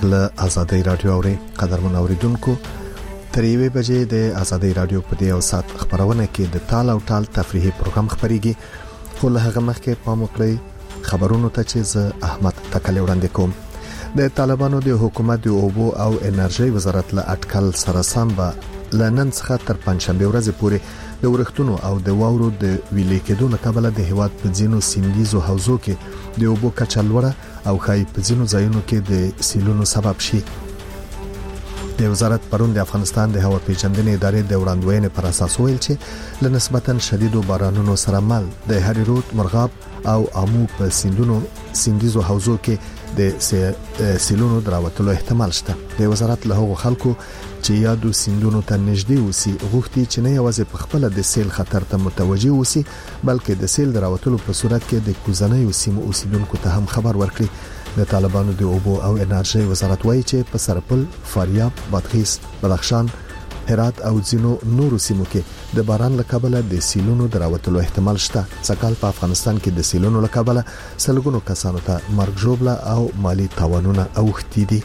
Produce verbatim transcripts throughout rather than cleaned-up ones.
له آزادۍ رادیو اوري قدرمن اوریدونکو تر یوې بجې د آزادۍ رادیو په دې او سات خبرونه کې د تال او ټال تفریحي پروګرام خبريږي خو له هغه مخکې پام وکړئ خبرونو ته چې زه احمد تکلی وړاندې کوم. د طالبانو د حکومت د اوبو او انرژي وزارت له اټکل سره سم به لنن څخه تر پنځشنبه ورځې پورې د ورښتونو او د واورو د ویلې کېدو له کبله د هیواد په ځینو سیندیزو حوزو کې د اوبو کچه لوړه او خای په ځینو ځایونو کې د سیلونو سبب شي. د وزارت پرون د افغانستان د هوا پیژندنې ادارې د وړاندوینې پر اساس ویل چې له نسبتاً شدیدو بارانونو سره مل د هریرود مرغاب او امو په سیندونو سیندیزو حوزو کې د سیلونو دراوتلو احتمال شته. د وزارت له هغو خلکو چې یادو سیندونو ته نږدې اوسي غوښتي چې نه یوازې په خپل د سیل خطر ته متوجي اوسي بلکې د سیل دراوتلو په صورت کې د کوزنۍ سیمو اوسیدونکو ته هم خبر ورکړي. د طالبانو د اوبو او انرژي وزارت وایي چې په سرپل، فاریاب، بادغیس، بدخشان، هرات او ځینو نورو سیمو کې د باران له کبله د سیلونو دراوتلو احتمال شته. ځکه په افغانستان کې د سیلونو له کبله سلګونو کسانو ته مرګ ژوبله او مالی تاوانونه اوښتي دي.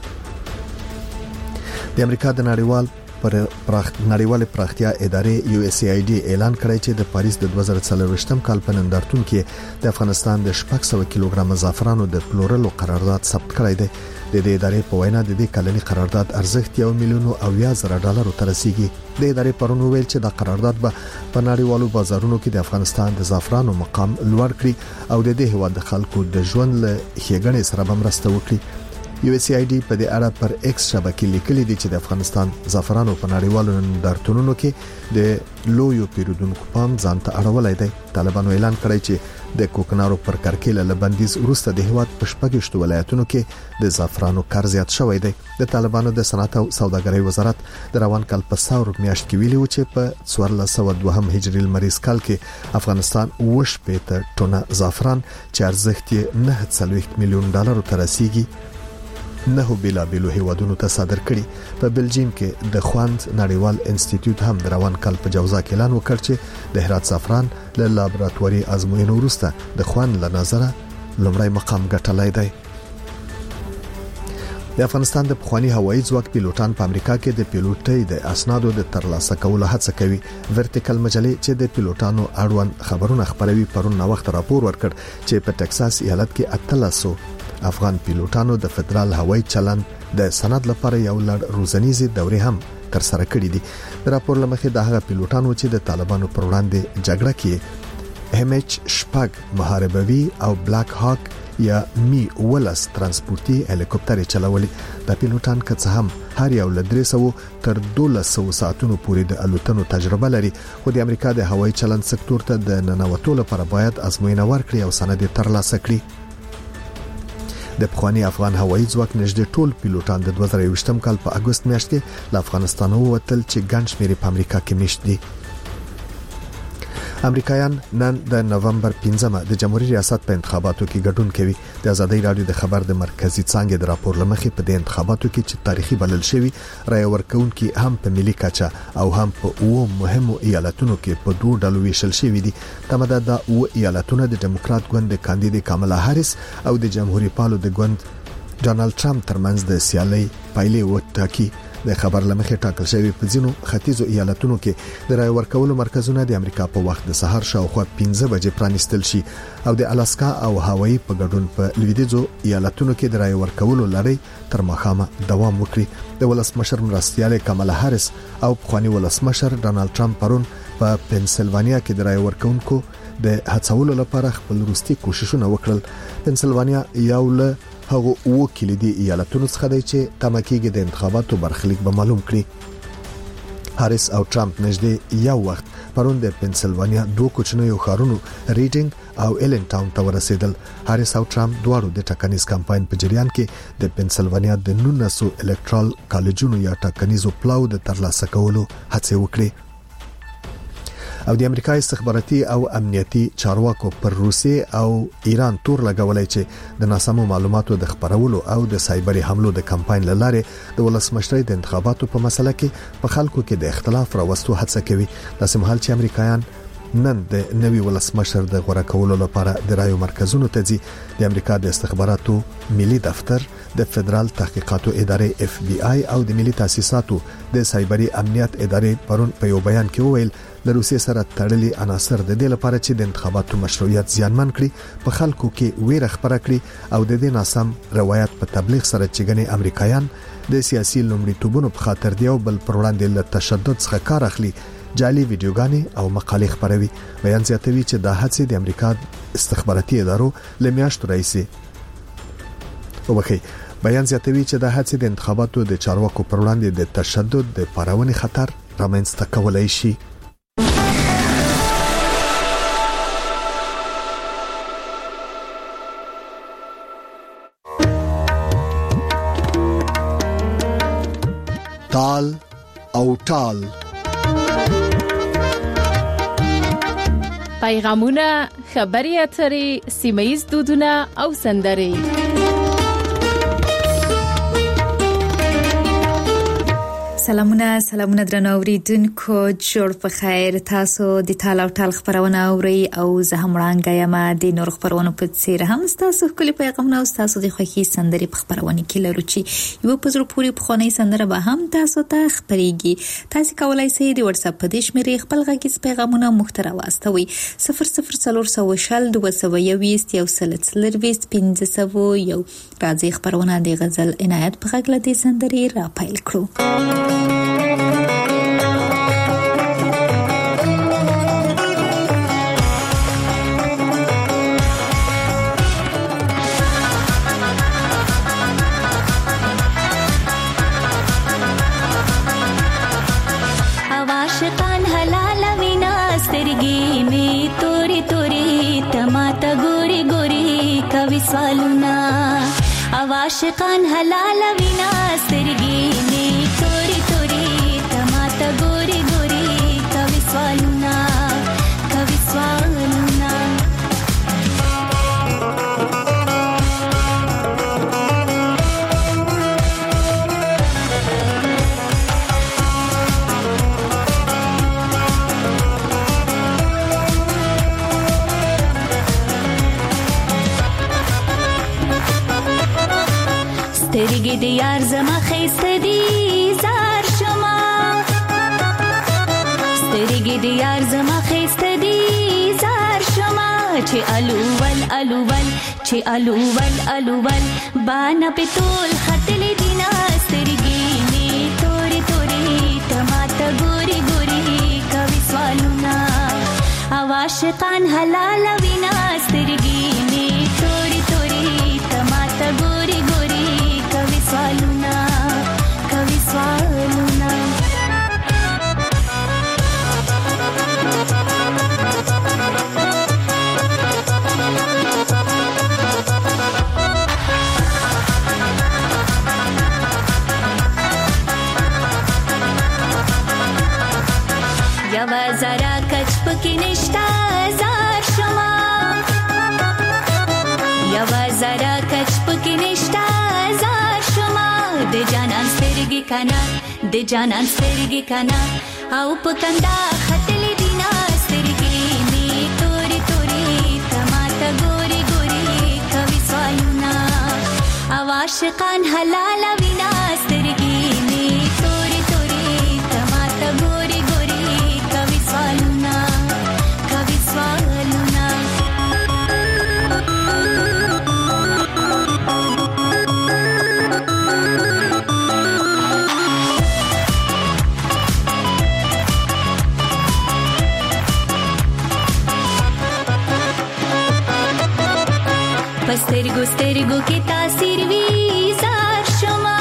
د امریکا د نړیوال پر پراخ نړیوال پراختیا ادارې یو اس ای آی ډي اعلان کړی چې د پاریس د دوه زره څلوېښتم کال په نندارتون کې د افغانستان د شپږ سوه کیلوګرام زعفرانو د پلورلو قرارداد ثبت کړی دی. د دې ادارې په وینا د دې کلنی قرارداد ارزښت یو میلیون او یا زره ډالر ته رسیدي. د ادارې پرون ویل چې د قرارداد به په نړیوالو بازارونو کې د افغانستان د زعفرانو مقام لوړ کړي او د دې هیواد د خلکو د ژوند له ښېګڼې سره به مرسته وکړي. یو اس ای آی ډي په دې اړه پر ایکس شبکې لیکلي دي چې د افغانستان زعفرانو په نړیوالو نندارتونونو کې د لویو پیرودونکو پام ځان ته اړولای دی. طالبانو اعلان کړی چې د کوکنارو پر کرکیله لبندیز وروسته د هیواد په شپږشتو ولایتونو کې د زعفرانو کار زیات شوی دی. د طالبانو د صنعت او سوداګرۍ وزارت د روان کال په ساور میاشت کې ویلي و چې په څوارلس سوه دوه هجري لمریز کال کې افغانستان اووه پېته ټنه زعفران چې ارزښت یې نهه څلوېښت میلیون ډالر ته رسیدي نه بیلا بیلو هیوادونو ته صادر کړي. په بلجیم کې د خواند نړیوال انسټیټیوټ هم د روان کال په جوزا کې اعلان وکړ چې د هرات زعفران له لابراتواري ازموینو وروسته د خواند له نظره لومړی مقام ګټلای دی. د افغانستان د پخوانی هوایي ځواک پیلوټان په امریکا کې د پیلوټۍ د اسنادو د ترلاسه کولو هڅه کوي. ورټیکل مجلې چې د پیلوټانو اړوند خبرونه خبروي پرون نو وخت راپور ورکړ چې په ټکساس ایالت کې اتلسو افغان پیلوټانو د فدرال هوایي چلن د سند لپاره یو لړ روزنیزي دورې هم تر سره کړې دي. د راپور لمخې د هغه پیلوټانو چې د طالبانو پر وړاندې جګړه کې ام ایچ شپږ محاربوي او بلاک هاک یا می ولس ترانسپورتي هلیکوپټر چلولي. د پیلوټان کڅ هم هر یو ل درې سوه تر دولس سوه ساعتونو پورې د الوتنو تجربه لري خو د امریکا د هوایي چلن سکتور ته د ننوتو لپاره باید ازموینه ورکړي او سند ترلاسه کړي. د پخوانی افغان هوایي ځواک نږدې ټول پیلوټان د دوه زره یوویشتم کال په اگست میاشت کې له افغانستان ووتل چې ګڼ شمېر په امریکا کې میشت دي. امریکایان نن د نومبر پنځمه د جمهوریت ریاست په انتخاباتو کې ګډون کوي. د آزادۍ رادیو د خبر د مرکزی څانګې د راپور لمخې په دې انتخاباتو کې چې تاریخي بلل شوی رای ورکونکي هم په ملي کچه او هم په اوه مهمو ایالتونو کې په دوه ډلو ویشل شوی دي. تمدا د اوه ایالتونو د ډیموکرات ګوند د کاندید کاملا هاریس او د جمهوریت پالو د ګوند ډونالد ټرمپ ترمنځ د سیالۍ پایلې وټاکي. د خبر لمخې ټاکل شوی په ځینو ختیځو ایالتونو کې د رای ورکولو مرکزونه د امریکا په وخت د سهار شاوخوا پنځه بجې پرانیستل شي او د الاسکا او هاوایی په ګډون په لویدیځو ایالتونو کې د رای ورکولو لړۍ تر مخامه دوام وکړي. د ولسمشر مرستیال کاملا هاریس او پخوانی ولسمشر ډونالد ټرمپ پرون په پنسلوانیا کې د رای ورکونکو د هڅولو لپاره خپل وروستي کوششونه وکړل. پنسلوانیا یو له هغه او کلیدي ایالتونو څخه دی چې تمکیږي د انتخاباتو برخلیک به معلوم کړي. هاریس او ټرمپ نږدې یو وخت پرون د پنسلوانیا دوه کوچنیو ښارونو ریډینګ او ایلن ټاون ته ورسېدل. هاریس او ټرمپ دواړو د ټاکنیز کمپاین په جریان کې د پنسلوانیا د نولسو الکټرال کالجونو یا ټاکنیزو پلاو د ترلاسه کولو هڅه وکړه. او د امریکا استخباراتي او امنیتي چارواکو پر روسیې او ایران تور لګولای چې د ناسمو معلوماتو د خبرولو او د سایبري حملو د کمپاین لاره د ولسمشرۍ د انتخاباتو په مسله کې په خلکو کې د اختلاف راوستو هڅه کوي. د سمحال چې امریکایان نن د نوي ولسمشر د غوړه کولو لپاره د رایو مرکزونو ته ځي. د امریکا د استخباراتو ملي دفتر، د فدرال تحقیقاتو ادارې اف بی آی او د ملي تاسیساتو د سایبري امنیت ادارې پرون په یو بیان کې وویل د روسیې سره تړلي عناصر د دې لپاره چې د انتخاباتو مشروعیت زیانمن کړي په خلکو کې ویره خپره کړي او د دې ناسم روایت په تبلیغ سره چې ګنې امریکایان د سیاسي لومړیتوبونو په خاطر دیو بل پر وړاندې له تشدد څخه کار اخلي جعلي ویډیوګانې او مقالې خپروي. بیان زیاتوي چې د هڅې د امریکا استخباراتي ادارو لمیاشتو راځي وبخي بیان زیاتوي چې د هڅې د انتخاباتو د چارواکو پر وړاندې د تشدد د پارونې خطر رامنځته کولای شي. تال او ټال پیغامونه، خبري اترې، سیمایي دودونه او سندرې. سلامونه سلامونه درنو اوریدونکو، جوړ په خیر. تاسو د تال او ټال خبرونه اوري او زه هم وړاندې یم د نور خبرونو په څیر هم تاسو خپل پیغامونه او تاسو د خوښي سندرې په خبرونه کې لرو چې یو په زړه پورې پخوانی سندره به هم تاسو ته خبريږي. تاسو کولای شئ د واتس اپ په دې شمیرې خپل غږیز پیغامونه محتوا واستوي صفر صفر صفر صفر شل دوه سوه یوویشت یو سل څلرويشت پنځه سوه یو. راځي خبرونه د غزل عنایت په غږ لدې سندرې را پیل کړو. आशिकान हलाल विना स्तरगी में तोरी तोरी तमाता गोरी गोरी कवि स्वालुना कवि स्वालुना سترګې د یار زما خیسته دي زار شما سترګې د یار زما خیسته دي زار شما چې الوول الوول چې الوول الوول باندې پتول خطل دینا سترګې می توري توري تماته ګوري ګوري کوي سوالونه عاشقان حلال وینا سترګې می توري توري تماته ګوري ګوري کوي سوالونه کوي سوالونه یوا زرا کچ پکې نشتا زار شما یوا زرا کچ پکې نشتا زار شما د جانان سترګې کنا د جانان سترګې کنا او پکندا خطلې دینا سترګې می توري توري تماته ګوري ګوري کوي سوالونه عاشقان حلال وینا سترګې می توري توري تماته ګوري ګوري کوي سوالونه کوي سوالونه سترګو سترګو کې تاثیر وی زار شما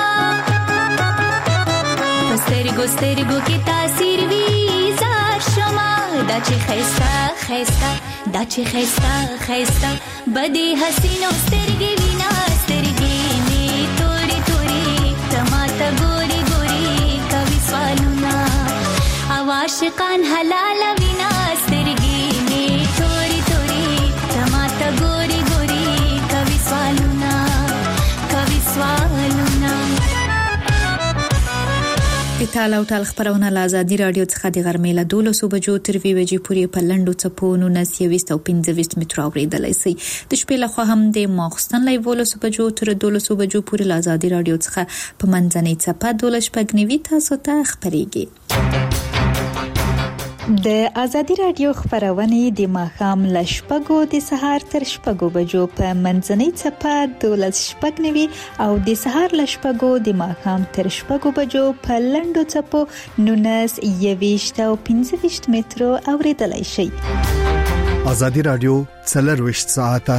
سترګو سترګو کې تاثیر وی زار شما دا چې خيستا خيستا دا چې خيستا خيستا بدی حسینو سترګې وینا سترګې می توري توري تماته ګوري ګوري کوي سوالونه عاشقان حلال وینا سترګې می توري توري تماته ګوري ګوري کوي سوالونه کوي سوالونه. د ټال او ټال خبرونه له ازادي رادیو څخه د غرمې له دولسو بجو تر وی بجې پورې په لنډو څپونو نسیويست او پنځه متر اوریدلای شي. د شپې له خوا هم د ماخستن له ولسو بجو تر دولسو بجو پورې له ازادي رادیو څخه په منځنۍ څپه دولس پګنیوي تاسو ته خبريږي. د ازادي رادیو خبرونه د ماخام لشپګو د سهار تر شپګو بجو په منځنۍ څپه دولس شپګنوي او د سهار لشپګو د ماخام تر شپګو بجو په لنډو څپو نونس یويشت او پنځه متر اوریدلای شي. ازادي رادیو څلرويشت ساعته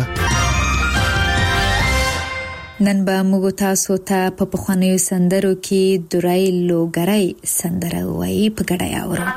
نن به موږ تاسو ته په پخوانیو سندرو کې دورای لوګرای سندره وایي په ګډه اورو.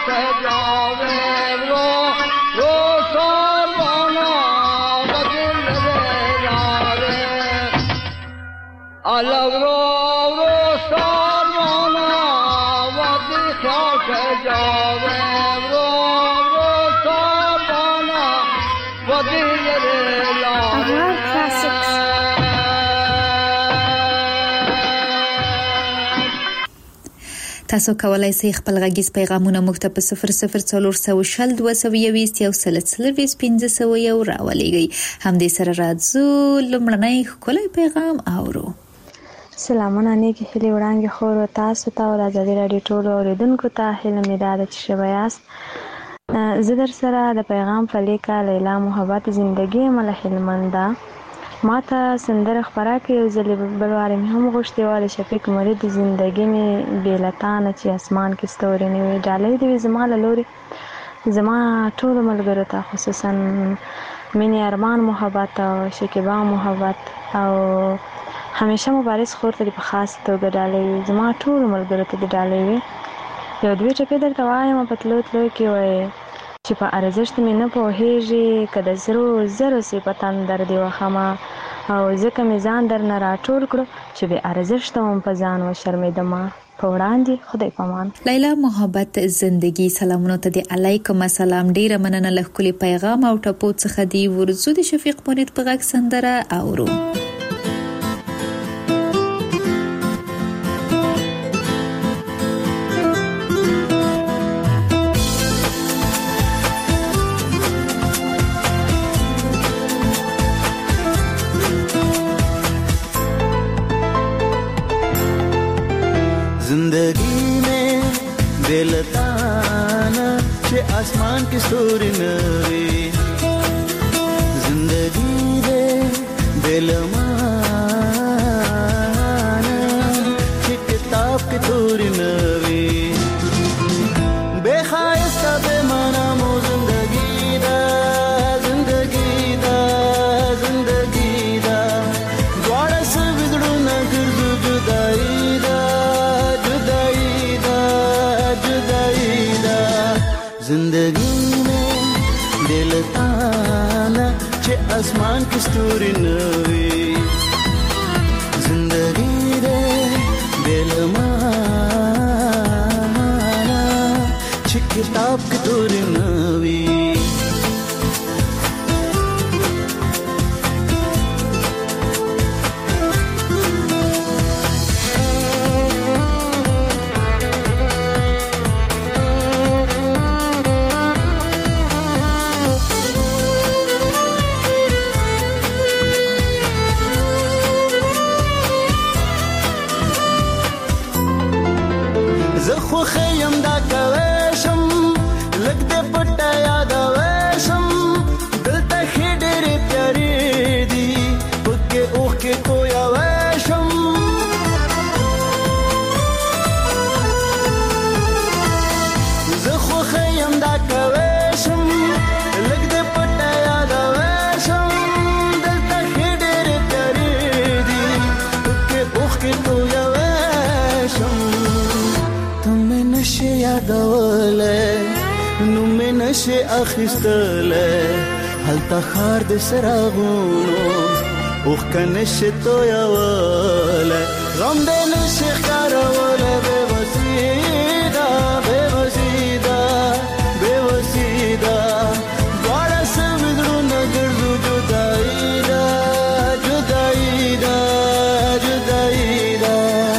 के जावे रो रो सामाना बदल रे अलग रो रो सामाना बदल के जावे रो रो सामाना बदल रे تاسو کولای شئ خپل غږیز پیغامونه موږ ته په صفر صفر څلور سوه شل دوه سوه یوویشت یو سل څلوېښت پنځه سوه یو راولېږئ. همدې سره راځو لومړنی ښکلی پیغام اورو. سلامونه نیکی هیلې وړاندې خورو تاسو ته او د ازادي راډیو ټولو اورېدونکو ته هیله مې دا ده چې ښه به یاست. زه در سره د پیغام په لیکه لیلا محبت زندګي یم له هلمنده. ما ته سندره خپره کړې یو ځلې بل وارې مې هم غوښتې وه د شفیق مرید زندګي مې بې له تا نه چې اسمان کې ستوري نه وي. ډالۍ دې وي زما له لورې زما ټولو ملګرو ته خصوصا مینې ارمان محبت او شکیبا محبت او همیشه مبارز خور ته په خاص توګه ډالۍ وي. زما ټولو ملګرو ته دې ډالۍ وي. یو دوې ټپې درته وایم په تلو تلو کې وایي چې په ارزښت مې نه پوهېږي که د زرو زرو صفتان در دې وخمه او ځکه مې ځان در نه راټول کړو چې بې ارزښته وم په ځان وشرمېدمه. په وړاندې خدای پامان. لیلا محبت زندگی سلامونو ته دې علیکم السلام. ډیره مننه له ښکلي پیغام او ټپو څخه دی. ورځو د شفیق مرید په غږ سندره اورو. जिंदगी में बेलताना चे आसमान की स्तूरी नवी जिंदगी दे बेलमाना चे किताब की तूरी नवी बेखायस्ता बेमाना मो जिंदगी दा जिंदगी दा जिंदगी दा द्वारा से बिगड़ू न गिरजू जुदाई जिंदगी में दिल ताना चे आसमान की स्तूरी नवी जिंदगी दे दिल माना चे किताब की तूरी नवी خو خیم دا کوشم لګ دې پټه یاد وشم دلته خې ډېرې پیارې دي پکې اوښ کې تویا وشم زه خو خیم دا کوشم لګ دې پټه یاد وشم دلته خې ډېرې پیارې دي پکې اوښ کې تویا وشم نشه یادوله نو مې نشه اخیستله هلته خار د سراغونو اوخ کنشه تویوله غم دې نشه ښکاروله بې وسیده بې وسیده بې وسیده دواړه سوي زړونه ګرځو جدایي ده جدایي ده جدایي ده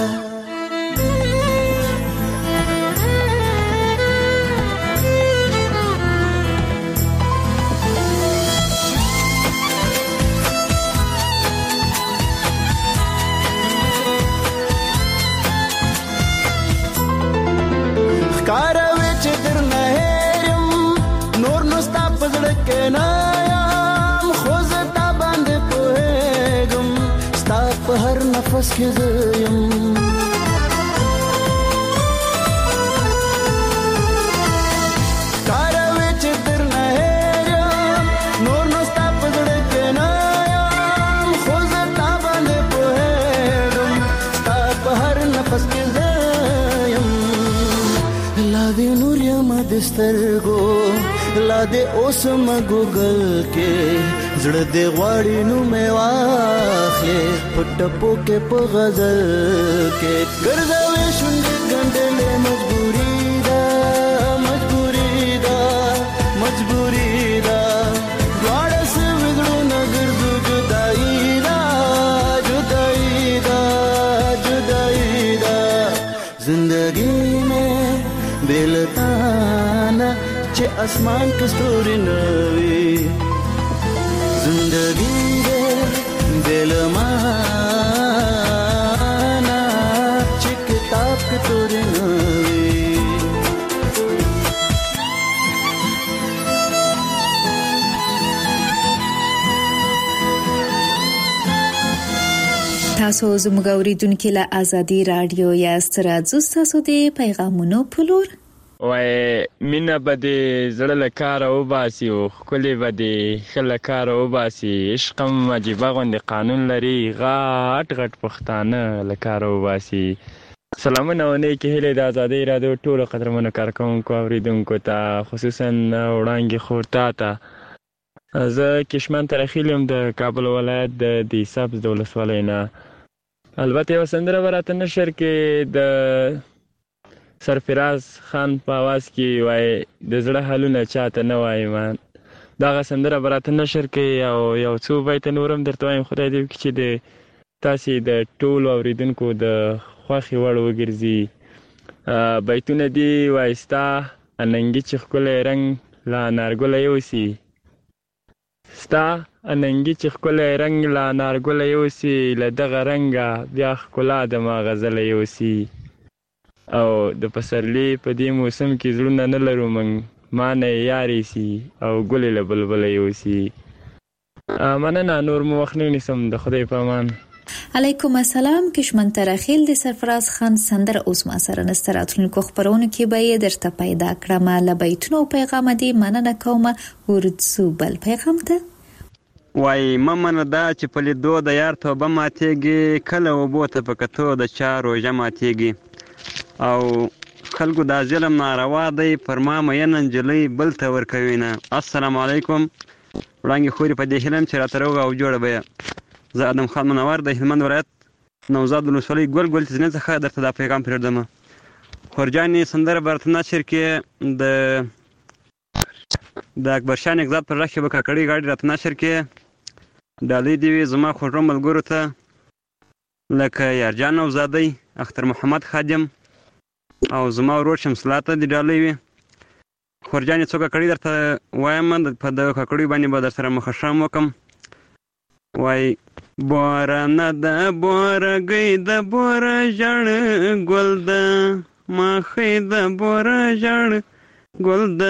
کاروي چې درنه هېرم نور نو ستا په زړه کې نه یم خو زه تا باندې پوهېږم ستا په هر نفس کې زه یم کاروي چې درنه هېرم نور نو ستا په زړه کې نه یم خو زه تا باندې پوهېږم ستا په هر نفس کې زه یم دی نور یم د سترګو لا دې اوس ما ګوګل کې زړه دې غواړي نو مې واخلې پټپو کې په غزل کې ګرځوي شونډې ګنډلې مجبوري ده مجبوري ده مجبوري ده دواړه سوي زړونه ګرځو جدایي ده جدایي ده جدایي ده زندگی میں بلتانا چه اسمان کستوری نوی زندگی دے دل مانا چه کتاب کستوری نوی تاسو زموږ اوریدونکو له ازادي رادیو یا ستراتزو تاسو د پیغامونو پلور وای مینا بده زړه له کار او باسي او خپل بده خل کار او باسي عشقم عجيبه غوند قانون لري غاټ غټ پښتانه له کار او باسي سلامونه ونه کې هله د ازادي رادیو ټول قدرمنو کارکونکو اوریدونکو ته خصوصا وړاندې خورتا ته زه کشمن ترخیلم د کابل ولایت د دی سبز دولت ولینا البته یو سندره براته نشر کې د سرفراز خان په आवाज کې وای د زړه حالونه چاته نه وای مان دا سندره براته نشر کې او یو څو بیت نورم درته وایم خدای دې چې د تاسو د ټول اوریدونکو د خوخي وړ وګرځي بیتونه دی وایستا اننګي چې خپل رنگ لا نارګل یوسي ستا اننګي چې خپل رنگ لا نارګل یوسي له دغه رنگه بیا خپل د ما غزل یوسي او د پسرلی په دې موسم کې زړونه نه لرو من ما نه یاري سي او ګلې له بلبل یوسي مننه نور مو وخت نه نسم د خدای په امان علیکم السلام کشمن ترخیل د سرفراز خان سندر اوس ما سره نستراتونکو خبرونه کې به درته پیدا کړم له بیتونو پیغام دی مننه کوم ورڅو بل پیغام ته وای ممنه دا چې په لیدو د یار توبه ماتېږي کله وبوته په کتو د چارو جماعتېږي او خلکو دا ظلم ناروا دی پر ما مین انجلی بل ته ورکوي نه السلام علیکم وړاندې خوري په دې هلم چې راته روغه او جوړه به زه ادم خان منور د هلمند ولایت نوزاد ولسوالۍ ګل ګل تزنه څخه درته دا پیغام پرېږدم خورجاني سندره برته نشر کې د د اکبر شاه نگزاد پر راخي به کاکړي غاړي راته نشر کې ډالۍ دی زما خوږو ملګرو ته لکه یارجان نوزادی اختر محمد خادم او زما ورور شمسلاته دی ډالۍ وي خورجاني څو کاکړي درته وایم په د کاکړي باندې به در سره مخشم وکم وای بورانه د بورګي د بور ژړ ګل د مخې د بور ژړ ګل د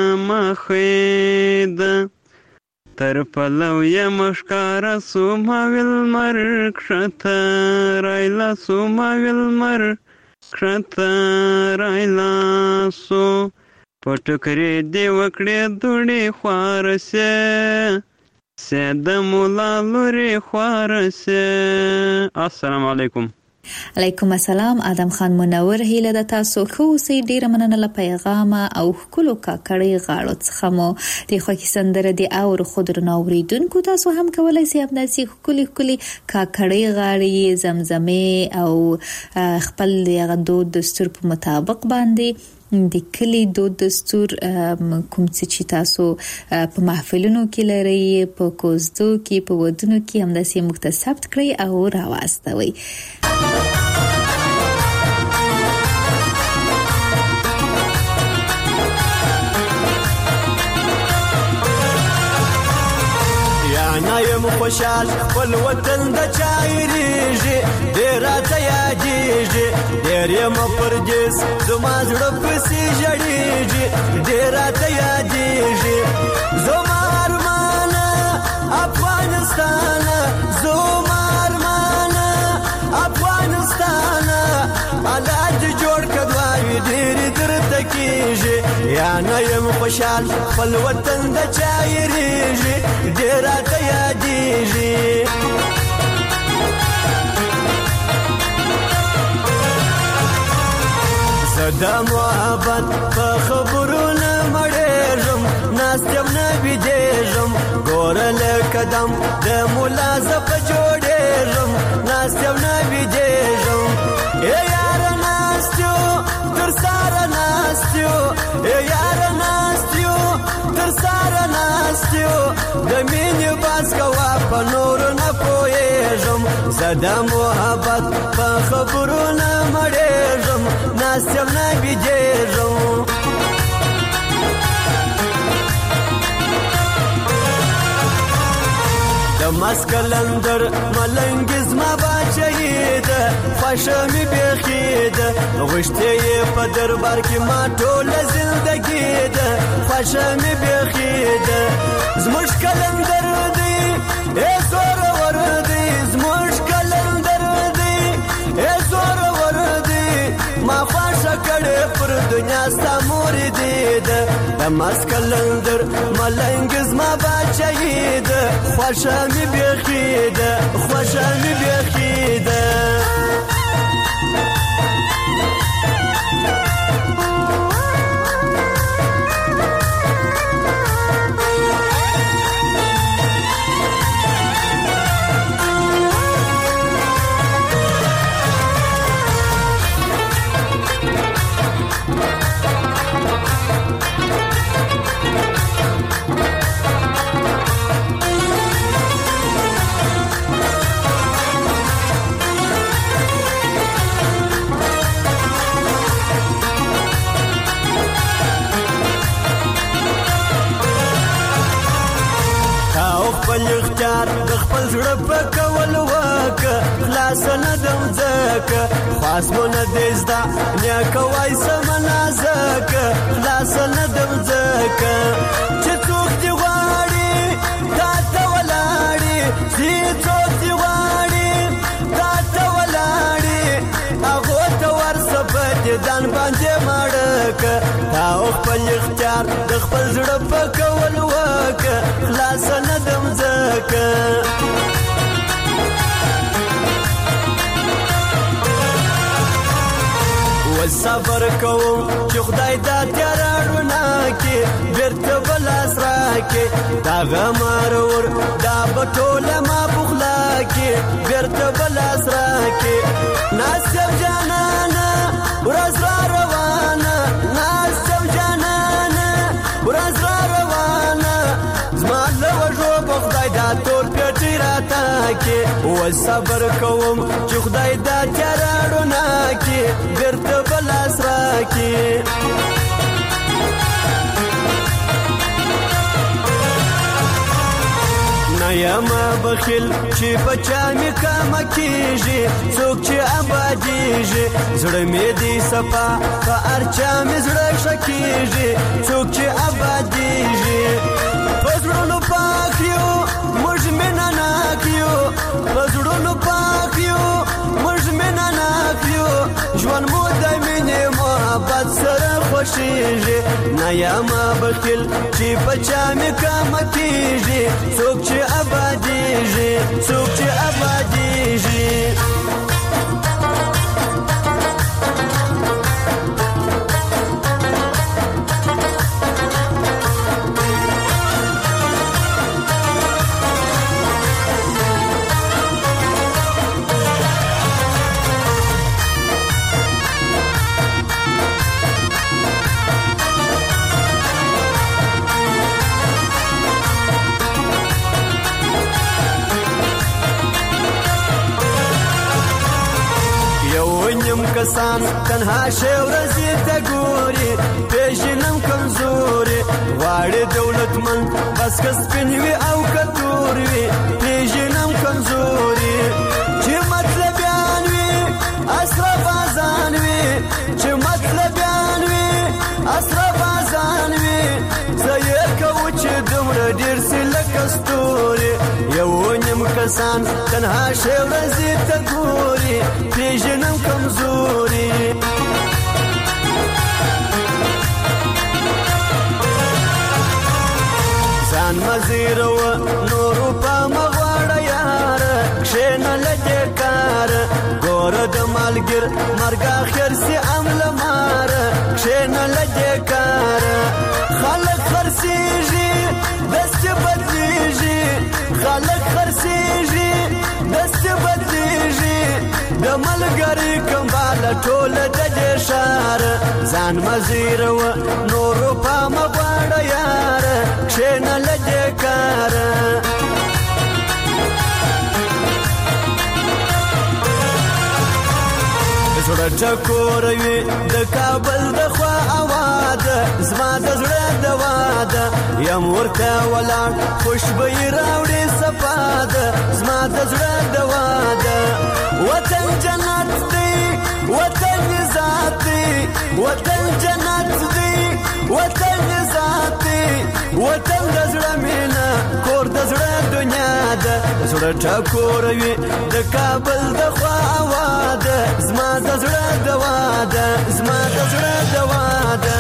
مخې د تر پلو یم ښکاره سو ما ویل مر کښته رایلا سو ما ویل مر کښته رایلا سو پټ کرې دی وکړې دوړې خوارسه سید مولا لوري خوارسه السلام علیکم علیکم السلام ادم خان منور هیله د تاسو خو سي ډیر مننه له پیغام او کلو کا کړي غاړو څخه مو د خوکی سندره دی او خضر نوریدونکو تاسو هم کولای شئ ابناسي کلی کلی کا کړي غاړي زمزمه او خپل دغه دود دستور په مطابق باندې د کلی دود دستور کوم چې تاسو په محفلونو کې لري په کوزدو کې په ودونو کې هم داسې مکتسب کړئ او راوستوي نایم خوشحال خپل وطن د چایریږي ډیر ته یادېږي ډیر یم پردیس زما زړه پسې ژړېږي ډیر ته یادېږي زما ارمان افغانستان زما ارمان افغانستان حالات جوړ کړوي ډیر درته کېږي یا نایم خوشحال خپل وطن د چایریږي ډیر ته یادېږي زدا محبت په خبرونه مړېږم ناستم نه بيدېږم ګوره لکه دم د ملا زه په جوړېږم ناستم نه بيدېږم ای یاره ناستیو تر ساره ناستیو ای یاره ناستیو تر ساره ناستیو د مینې باز کوه په نورو نه پوهېږم زه د محبت په خبرونه مړېږم ناستم نه بيدېږم مسکلندر ملنګز ما باچید خوښه می بخید غشته په دربار کې ما ټول زندگی ده خوښه می بخید زموږ کلندر دی ای زور ور دی زموږ کلندر دی ای زور ور دی ما خوښه کړې پر دنیا ستا مور دی ده د مسکلندر ملنګز ما باچید خوښه می بخید خوښه می بخید اختیار د خپل زړه په کول وکه خلاص نه دم ځکه خاص مو نه دی زده نه کوای سمنا ځکه خلاص نه دم ځکه چې څوک دی غواړي تا ته ولاړي چې څوک دی غواړي تا ته ولاړي هغو ته ورسه په دیدن باندې مړکه تا خپل اختیار د خپل زړه په کول وکه خلاص نه دم ځکه صبر کوم چې خدای دا تیاره رڼا کې بیرته بل لاس راکړي دا غم ارور دا به ټوله ما بخلا کې بیرته بل لاس راکړي ناصب جانانه ورځ را روانه ناصب جانانه ورځ را روانه زما له وژو به خدای دا تور پیټي راته کې صبر کوم چې خدای دا تیاره رڼا کې بیرته بل لاس راکړي نایما بخیل چې بچا می کام کیږي څوک چې آبادیږي زړه می دی صفا په ارچا می زړه شکیږي څوک چې آبادیږي پزړونو پاکیو موږ مینا ناکیو پزړونو پاکیو موږ مینا ناکیو ژوند مو د مینې محبت سره خوشیږي نایما بخیل چې بچا می کام کیږي څوک چې آبادیږي څوک چې آبادیږي کسان تنها شی ورځې ته ګوري پیژنم کمزوري غواړي دولتمن بس که سپین وي او که تور وي پیژنم کمزوري چې مطلبیان وي اشرف ازان وي چې مطلبیان وي اشرف ازان وي زه یې کوو چې دومره ډېر سي لکه ستوري یو نیم کسان تنها شی ورځې ته ګوري پیژنم کمزوري ځان مزیرو نورو په مغواړه یار کښېنه لږې کار ګوره د مالګر مرګ اخر سي عمله مار کښېنه له دې کاره خلک خرڅېږي داسې بدلېږي خلک خرڅېږي داسې بدلېږي د ملګري کمباله ټوله د دې ښار ځان مه زیروه نورو پامه غواړه یاره کښېنه له دې کاره زړه ټکوروي د کابل د خوا اواده زما د زړه دوا ده یم ورته ولاړ خوشبويي راوړي صفا ده زما د زړه دوا ده وطن جنت دی وطن ذات دی وطن جنت دی وطن ذات دی وطن د زړه مینه کور د زړه دنیا ده زړه ټکوروي د کابل د خوا اواده زما د زړه دوا ده زما د زړه دوا ده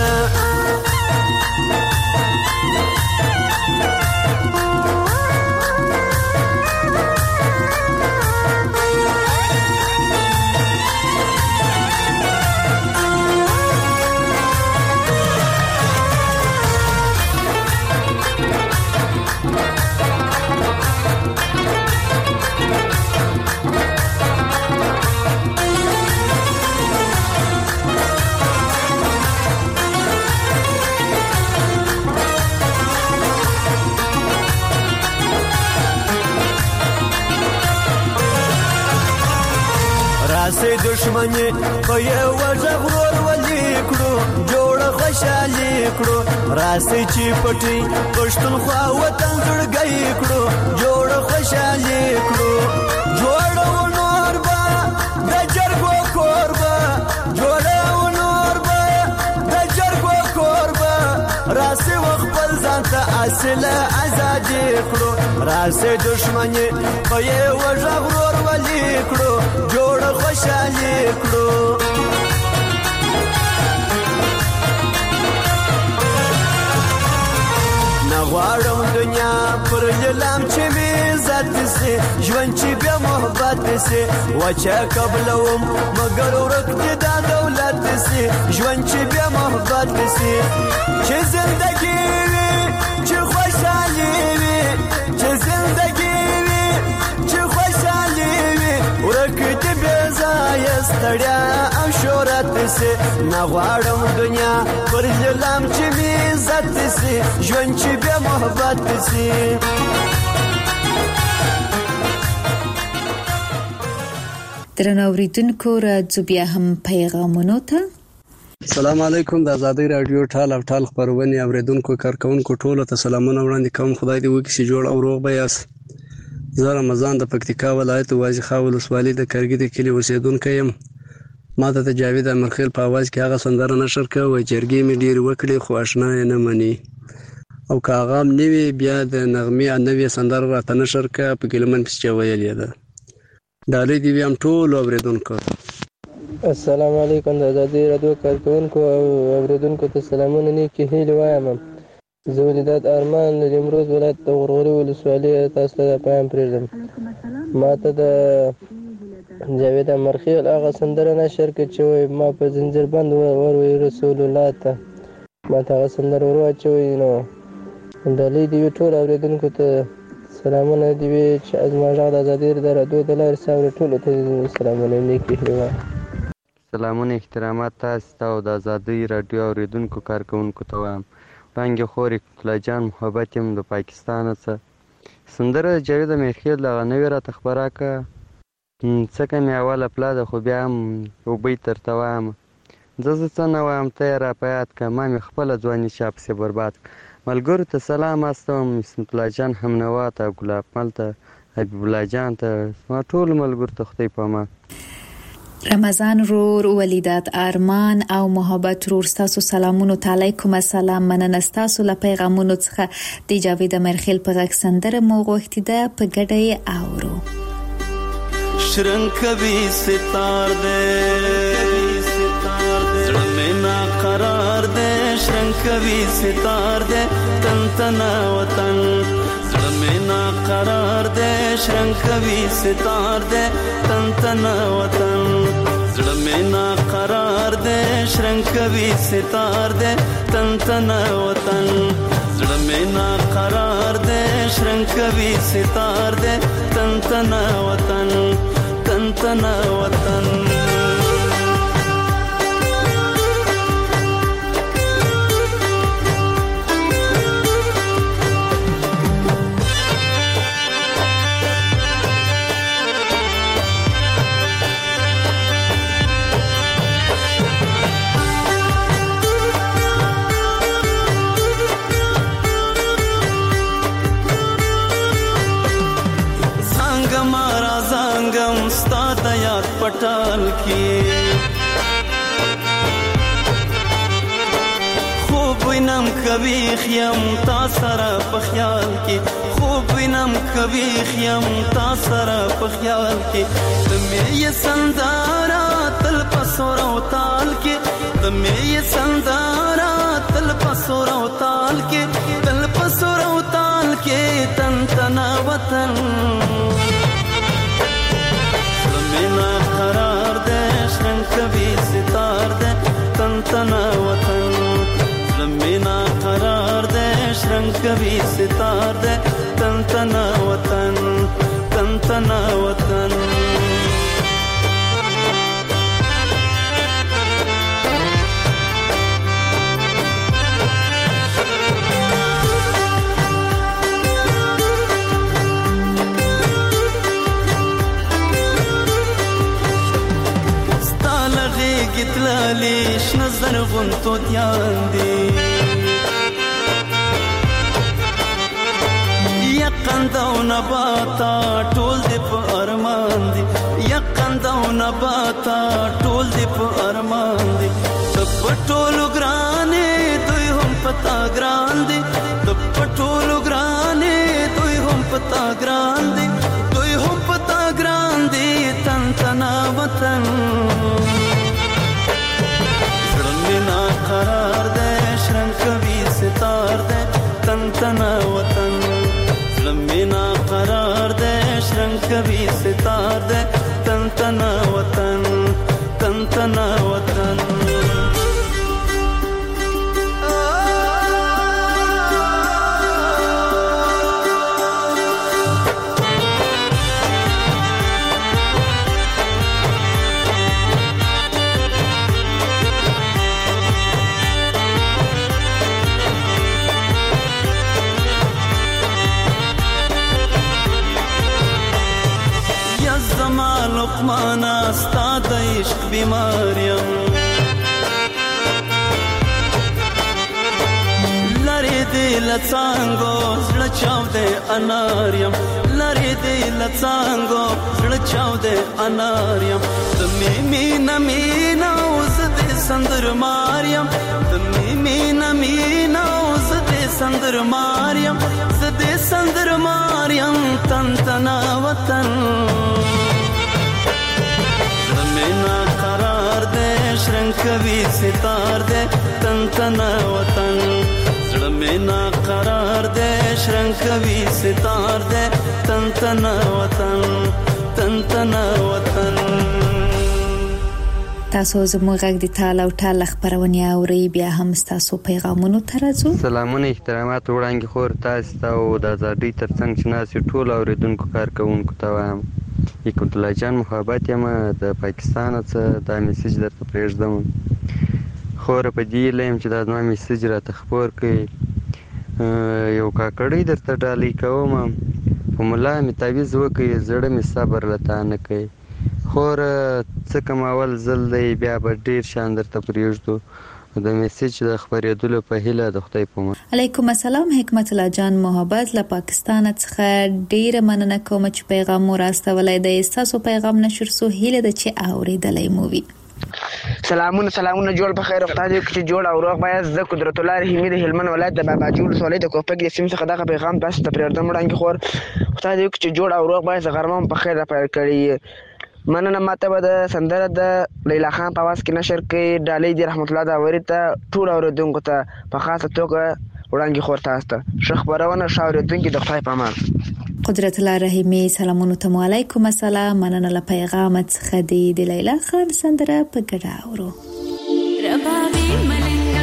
راسي دشمني په یو ژغ ورور ولي کړو جوړه خوشالي کړو راسي چې پټي پښتونخوا وطن زړګي کړو جوړه خوشالي کړو جوړه ونور با د جرګو کوربه جوړه ونور با د جرګو کوربه راسي خپل ځان ته اصله ازادي کړو راسي دشمني په یو ژغ ورور ولي کړو جوړه خوشالي کړو نغواړم دنیا پر لیلام چې می عزت سي ژوند چې بیا محبت سي وچه قبلوم مگر ورک دي دا دولت سي ژوند چې بیا محبت سي چې زندگی وي چې خوشالي وي چې زندگی وي چې خوشالي وي ورک دي بې ځایه ستړیا او شهرت سي نغواړم دنیا پر لیلام چې می عزت سي ژوند چې بیا محبت سي درنو اوریدونکو راځو بیا هم پیغامونو ته السلام علیکم د آزادۍ رادیو ټال او ټال خبرونه اوریدونکو کارکونکو ټولو ته سلامونه وړاندې کوم خدای دې وکړي چې جوړ او روغ به یاست زه رمضان د پکتیکا ولایت وازیخا ولسوالۍ د کرګي د کلي اوسیدونکی یم ما ته د جاوید امرخیل په اواز کې هغه سندره نشر کړه جرګې مې ډېرې وکړې خو اشنا یې نه مني او که هغه هم نه وي بیا د نغمې نوې سندره راته نشر کړه په ګیلمن پسې چې ویلې ده ډالۍ دې وي هم ټولو اورېدونکو السلام علیکم د آزادۍ رادیو کارکوونکو او اورېدونکو ته سلامونه نیکې هیلې وایم زه ولیدات ارمان د نیمروز ولایت د غرغوري ولسوالۍ تاسو ته د پیام پرېږدم ما ته د جاوید امرخیل هغه سندره نشر کړه چې وایي ما په زنځیر بند وروي رسول الله ته ما ته هغه سندره ور واچوئ نو ډالۍ دې وي ټولو اورېدونکو ته سلامونه دې وي چې زما غږ د آزادۍ د رادیو د لارې څاوري ټولو ته سلامونه نیکې هیلې وایم سلامونه احترامات تاسو ته او د آزادۍ رادیو اورېدونکو کارکوونکو ته وایم وړاندې خورې کله جان محبت یم د پاکستان څخه سندره د جاوید امرخیل دغه نوې راته خپره کړه څکه مې اوله پلا ده خو بیا هم یو بیت درته وایم زه زه څه نه وایم ته یې راپه یاد کړه ما مې خپله ځواني چا پسې برباد کړه ملګرو ته سلام استوم اسمت الله جان همنوا ته ګلاب مل ته حبیب الله جان ته ما ټولو ملګرو ته خدای په امان رمضان رور ولیدات ارمان او محبت رور ستاسو سلامونو علیکم السلام مننه ستاسو له پیغامونو څخه د جاوید امرخیل په غږ سندره مو غوښتې ده په ګډه یې اورو شرنګ کوي ستار دې زړه مې نا قرار دې شرنګ کوي ستار دې تن تنا وطن زړه مې نا قرار دې شرنګ کوي ستار دې تن تنا وطن زړه مې نا قرار دے شرنگ کبھی ستار دے تن تنا وطن زړه مې نا قرار دے شرنگ کبھی ستار دے تن تنا وطن تن تنا وطن पटाल की خوب وینم کبھی خیم تا سره په خیال کې خوب وینم کبھی خیم تا سره په خیال کې د مې سندارا تل پسور او تال کې د مې سندارا تل پسور او تال کې تل پسور او تال کې تن تنا وطن مینا قرار دے شرنگ کبھی ستار دے تن تنا وطن مینا قرار دے شرنگ کبھی ستار دے تن تنا وطن تن تنا وطن گتلالی شنظر غنتو دیان دی یقند او نباتا ټول دی په ارمان دی یقند او نباتا ټول دی په ارمان دی تب ټول ګرانې دوی هم پتا ګران دی تب ټول ګرانې دوی هم پتا ګران دی دوی هم پتا ګران دی تن تنا وطن مینا قرار دے شرنگ کبھی ستار دے تن تنا وطن مینا قرار دے شرنگ کبھی ستار دے تن تنا وطن تن تنا وطن لقمانا ستا د عشق بیماریم لری دی لڅانګو زړه چاو دې اناریم لری دی لڅانګو زړه چاو دې اناریم د می مینا مینا اوس دې سندر ماریم د می مینا مینا اوس دې سندر ماریم زدې سندر ماریم تن تنا وطن مینا قرار دے شرنگ کبھی ستار دے تن تنا وطن زړه مینا قرار دے شرنگ کبھی ستار دے تن تنا وطن تن تنا وطن تاسو زموږ غږ د تال او ټال خبرونه اوري بیا هم تاسو پیغامونو ترځو سلامونه احترامات وړاندې خور تاسو ته او د ازادۍ ترڅنګ چې ناسي ټول اوریدونکو کارکونکو ته وایم یکم الله جان محبت یم د پاکستان څخه دا میسج درته پرېږدم خور په دې لیم چې دا نو میسج راته خبر کوي یو کاکړی درته ډالۍ کوم په مولا می تعویز وکي زړه می صبر لته نه کوي خور څه کوم اول زل دی بیا به ډیر شان درته پرېږدو د میسج د خبرېدلو په هیله د خدای په امان. علیکم السلام حکمت الله جان محبت له پاکستان څخه ډیر مننه کوم چې پیغام مو راستولای دی. تاسو پیغام نشر سو هیله د چې اوریدلای مو وي. سلامونه سلامونه جوړ په خیر وخت دی چې جوړ او روغ باید زه قدرت الله رحیمی د هلمند ولایت د بابا جوړ سولې د کوپک د سیم څخه دغه پیغام تاسو ته پرېږدم وړاندې خور وخت دی چې جوړ او روغ باید غرمه په خیر را پیل کړی. مننه ماته به د سندره د لیلا خان په आवाज کې نشر کړي ډالۍ دی رحمت الله داوري ته ټول اوریدونکو ته په خاصه توګه وړاندې خور تاسو ته ښه خبرونه ښه اوریدونکي د خدای په امان. قدرت الله رحیمی سلامونه ته علیکم السلام مننه له پیغام څخه دی د لیلا خان سندره په ګډه اورو. ربابي ملنگا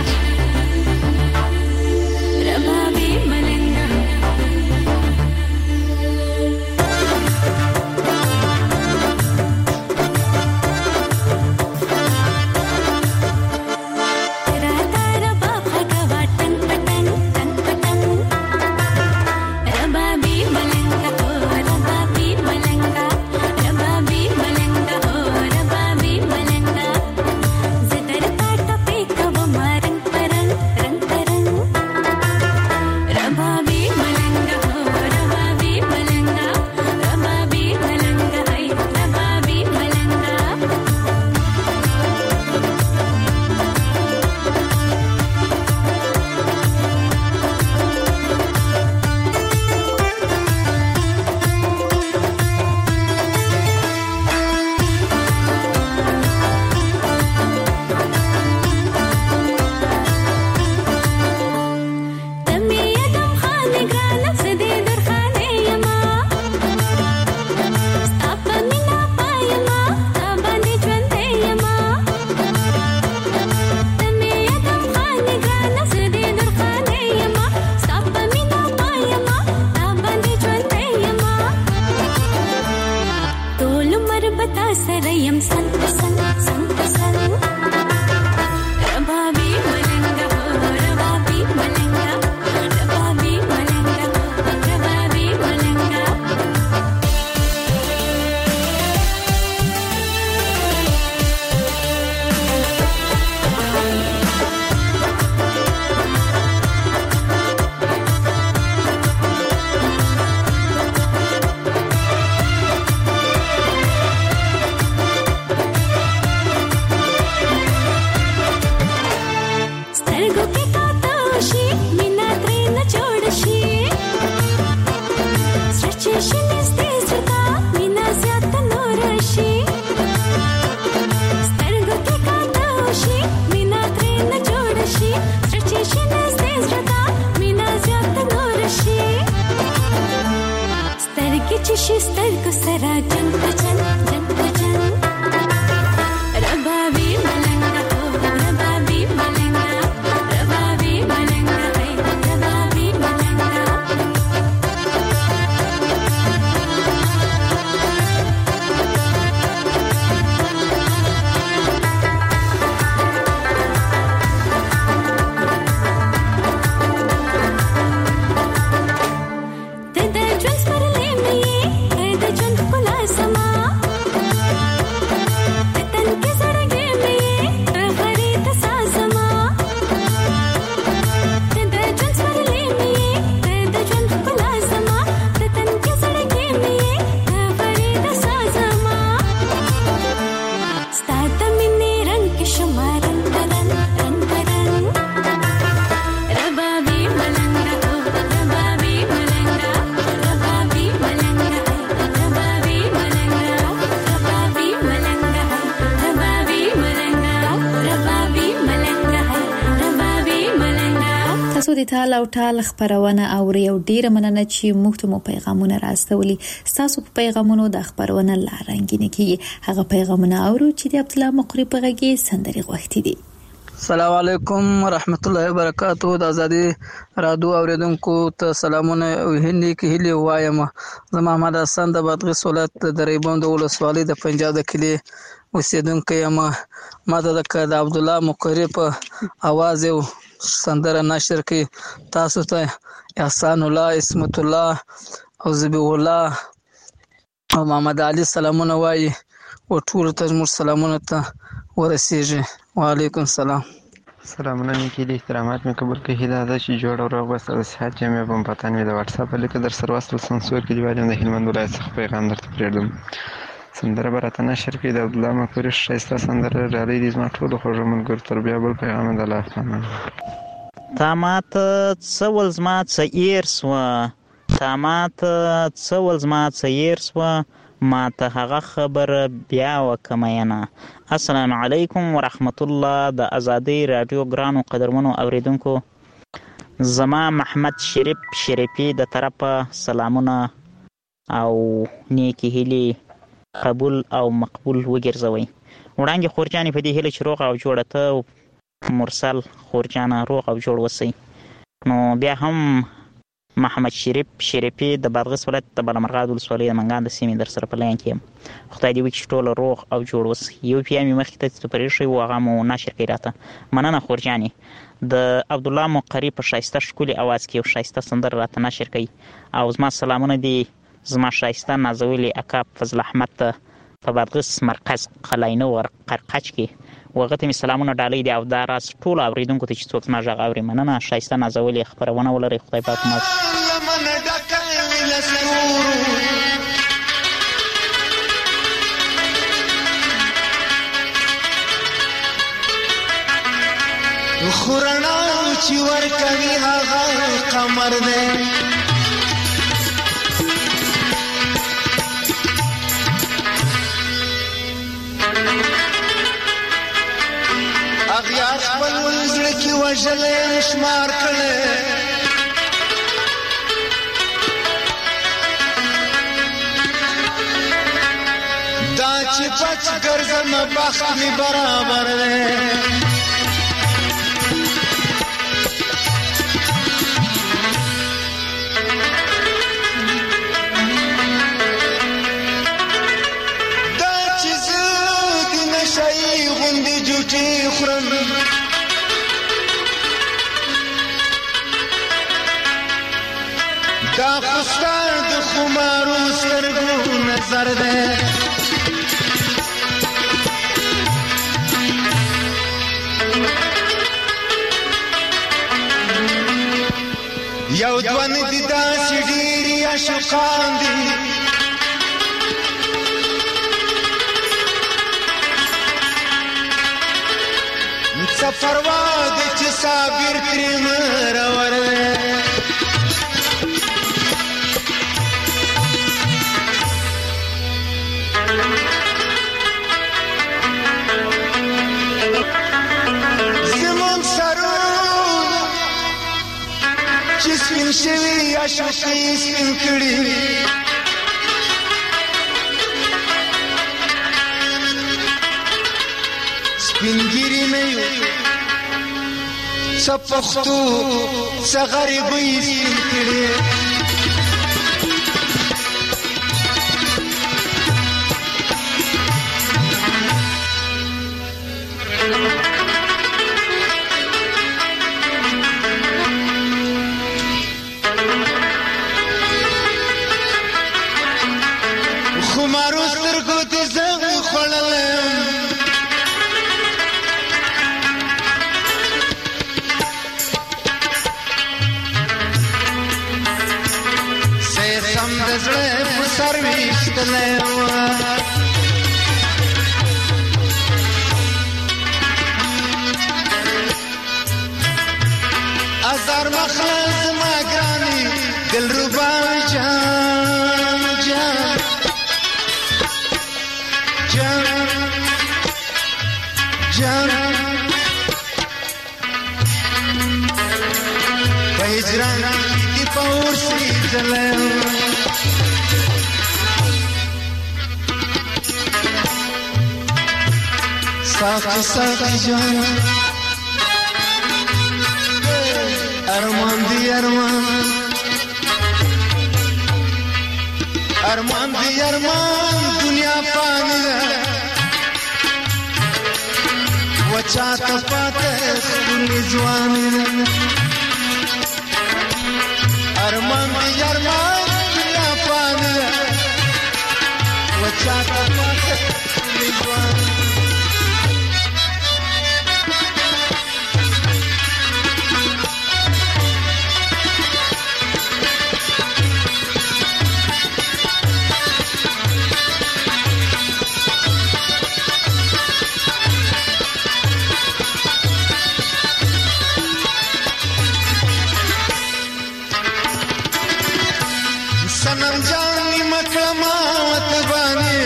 ربابي ملنگا د ټال او ټال خبرونه اوري او ډیره مننه چې موږ ته مو پیغامونه راستولي. تاسو په پیغامونو د خبرونه لارنګینه کې هغه پیغامونه اورو چې د عبد الله مقری په غږی سندري غوښتي دي. السلام علیکم ورحمت الله وبرکاتہ. د ازادي رادیو اوریدونکو ته سلامونه او هندي کې هلي وایم. زه محمد حسن د بادغیس ولایت د ریبوند ولسوالۍ د پنجاب د کلی اوسیدونکو یم. ما د عبد الله مقری په आवाज او سندره نشر کې تاسو ته احسان الله، اسمت الله او زبی الله او محمد علي سلامونه وایي او ټول ته موږ سلامونه ته ورسیږي. وعلیکم السلام. سلامونه نیکی دی احترامات می قبول که هیله ده چې جوړ او روغ بسته د صحت جامع بم پتن می د واتس اپ لیک در سر وصل سنسور کې دی وایم د هلمند ولایت څخه پیغام درته پرېږدم. سندره براته نشر کې د عبد الله مقری شایسته سندره رالی دي زما ټول خوږ ملګرو تر بیا بل پیغام د الله پامان. تا ماته څه ول زما څه ایر سوه تا ماته څه ول زما څه ایر سوه ما ته هغه خبر بیا وکمینه. السلام علیکم ورحمت الله. د ازادي رادیو ګرانو قدرمنو اوریدونکو، زما محمد شریف شریفی د طرفه سلامونه او نیکی هیلی قبول او مقبول وګرځوي. وړاندې خورجانې په دې هیله چې روغ او جوړه ته مرسل خورجان روغ او جوړ وسی. نو بیا هم محمد شریف شریفي د بادغیس ولایت د بالامرغاد ولسوالۍ د منګان د سیمې در سره په لاین کې یم. خدای دې وکړي چې ټوله روغ او جوړ اوسئ. یو پیا مې مخکې ته چې پرېښی و هغه مو نشر کړئ راته. مننه خورجانې. د عبدالله مقري په ښایسته ښکلي اواز کې یو ښایسته سندره راته نشر کوي او زما سلامونه دي زما ښایسته نازولي اکا فضل احمد ته په بادغیس مرکز قلعینه و قرقچ کې وغه ته مې سلامونه ډالۍ دي او دا راز ټولو اورېدونکو ته چې څوک زما غږ اوري مننه. ښایسته نازولي خپرونه ولرئ. خدای پاک مو خورنا چې ورکوي هغه قمر دی اغیار خپل زړه کې وژلی شمار کړی دا چې پچ ګرځم بخت مې برابر دی خورم دا خوستا د خمارو سترګو نظر ده یو دوان دي داسې ډېرې عاشقان دي پروا د چې صابر کریم راور زمون سرو چې سپین شوي عاشقي سپین کړي سپینګیري نه یو څه پښتو څه غریبۍ سپین کړي خمارو سترګو دې زه خوړلم زړه په سر ویشتلی وه ازار مخله زما ګرانې دلربا جان جان جان جان په هجران کې په ورسېدلی وه ساقی ساقی جان ارمان دی ارمان ارمان دی ارمان دنیا پانی ده وچا تپاته سکونی زوانی ده ارمان دی ارمان دنیا پانی ده وچا تپاته سکونی زوانی سنم جانی مکرمات بانی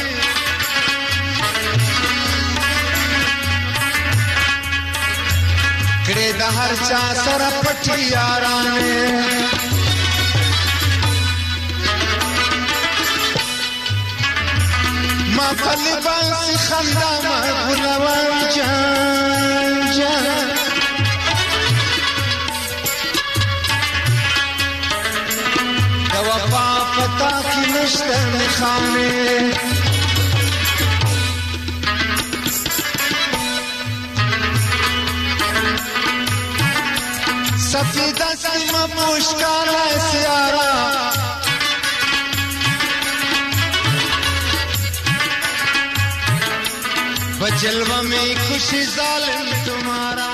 کڑے دا ہر چا سر پٹھی یارانے ما پلی باسی خندہ ما بلوان جان جان نشته میخانه سفیده سیما پوشکانه سیارا بجلوه میں خوشی ظالم تمہارا.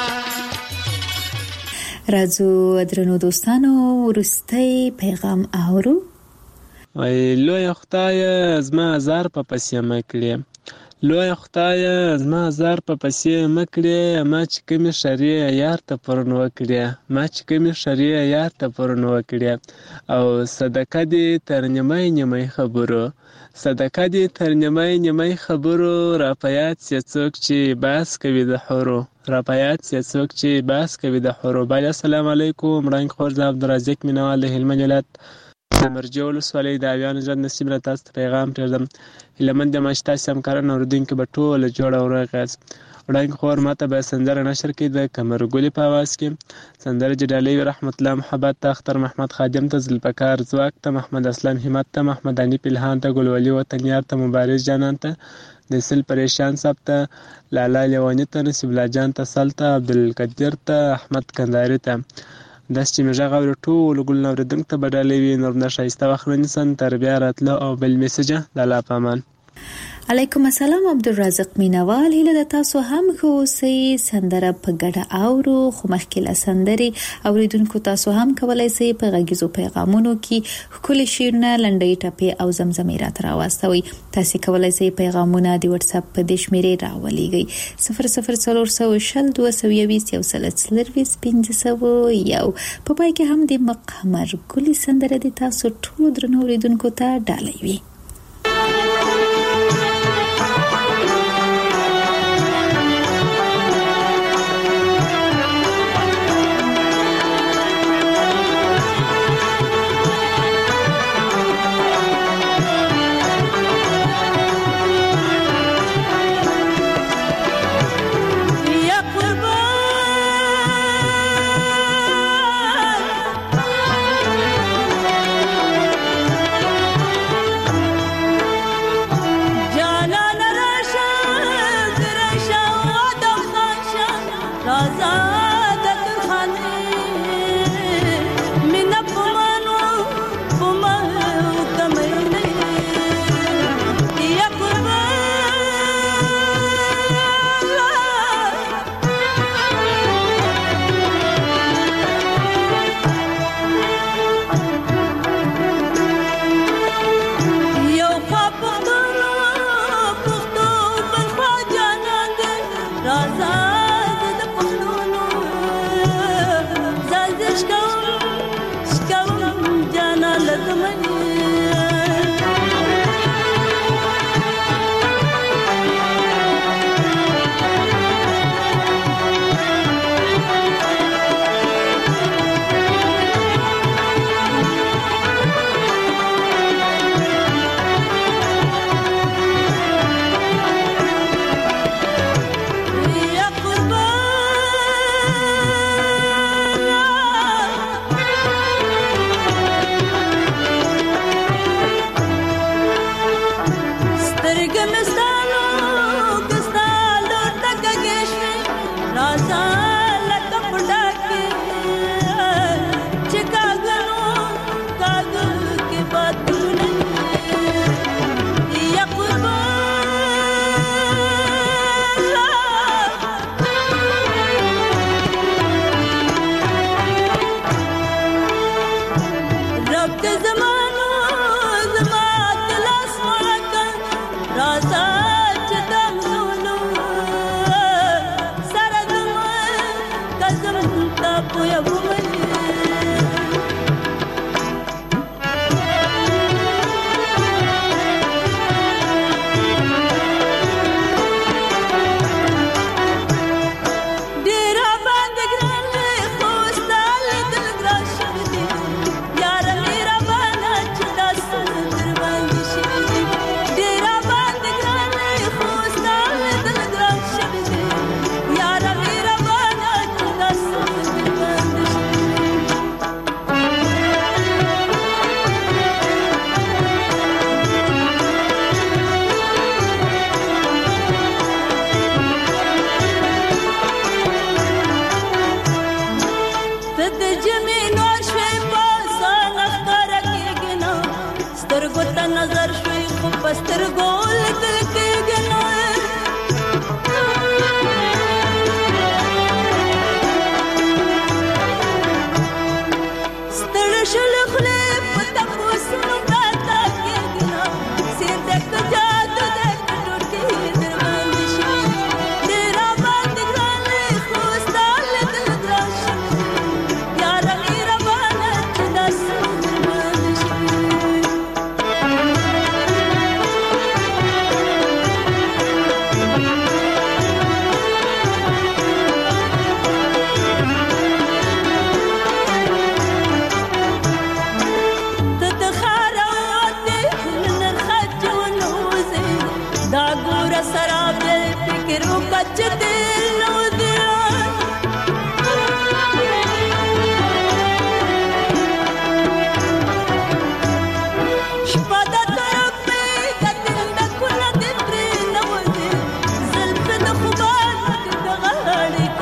راځو درنو دوستانو ورستی پیغام اورو. وای لوی خدای زما هزار په پسې مکړې لوی خدای زما هزار په پسې مکړې ما چې کومې شرې یار ته پرون وکړې ما چې کومې شرې یار ته پرون وکړې او صدقه دې تر نیمای نیمای خبرو صدقه دې تر نیمای نیمای خبرو را په یاد سي څوک چې باس کوي د حورو را په یاد سي څوک چې باس کوي د حورو. بله السلام علیکم رنګ خور زه عبدالرزاق مینوال د هلمند ولایت د مرجو ولسوالۍ د اویانو ژوند نصیب را تاسو ته پیغام پرېږدم. هیله یم چې تاسې همکاران او اورېدونکي به ټوله جوړ او روغ یاست. وړاندې خور ماته به سندره نشر کړي د قمرګلې په اواز کې سندره چې ډالۍ وي رحمت الله محبت ته اختر محمد خادم ته ذوالفقار ځواک ته محمد اسلام همت ته محمد حنیف الهام ته ګلولي وطنیار ته مبارز جانان ته د سل پریشان صاحب ته لالا لیواني ته نصیب الله جان ته سل ته عبدالقدیر ته احمد کنداري ته داسې چې مې غږ اوري ټولو ګلونه اورېدونکو ته به ډالۍ وي. نور نه ښایسته وخت نه نیسم تر بیا راتلو او بل میسجه د الله په امان. علیکم السلام عبدالرزاق مینوال هیله د تاسو هم ښه اوسئ. سندره په ګډه اورو خو مخکې له سندرې اوریدونکو تاسو هم کولی شئ په غږیزو پیغامونو کې ښکلي شعرونه لنډۍ ټپې او زمزمې راته راواستوئ. تاسو کولی شئ پیغامونه د واتساپ په دې شمیرې راولېږئ صفر صفر څلور سوه شل دوه سوه یویشت یو سل څلرویشت پنځه سوه یو. په پای کې هم د قمرګلې سندره د تاسو ټولو درنو اوریدونکو ته ډالۍ وي.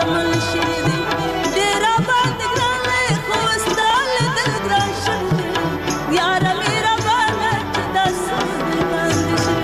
درمل شوي دي ډېر راباندې ګران دی خو ستا لیدل ګران شوي دي یاره مې رابانه چې دا څه درباندې شوي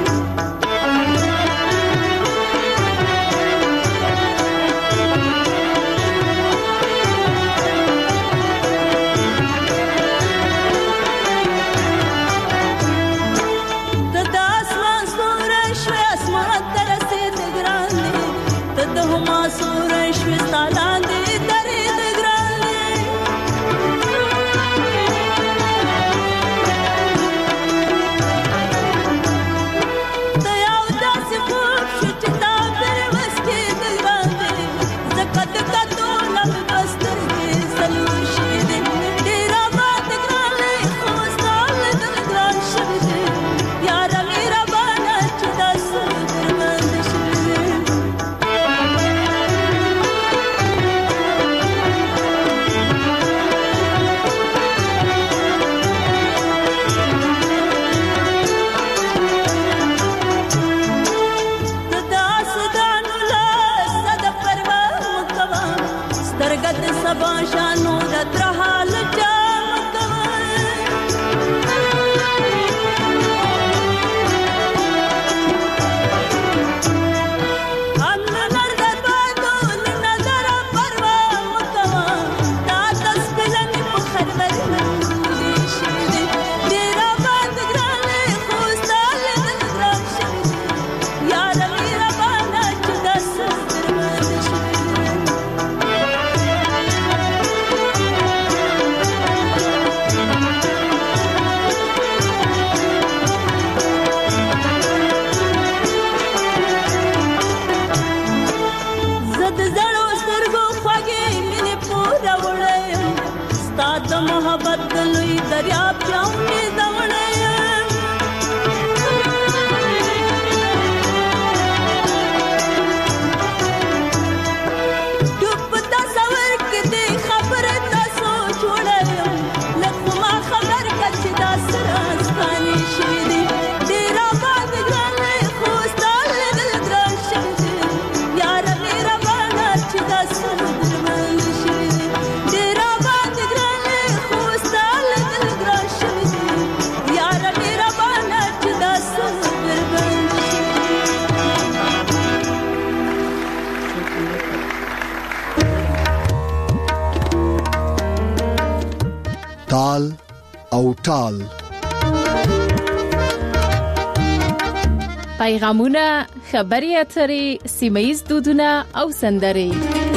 تال او ټال پیغامونه، خبري اترې، سیمه ییز دودونه او سندرې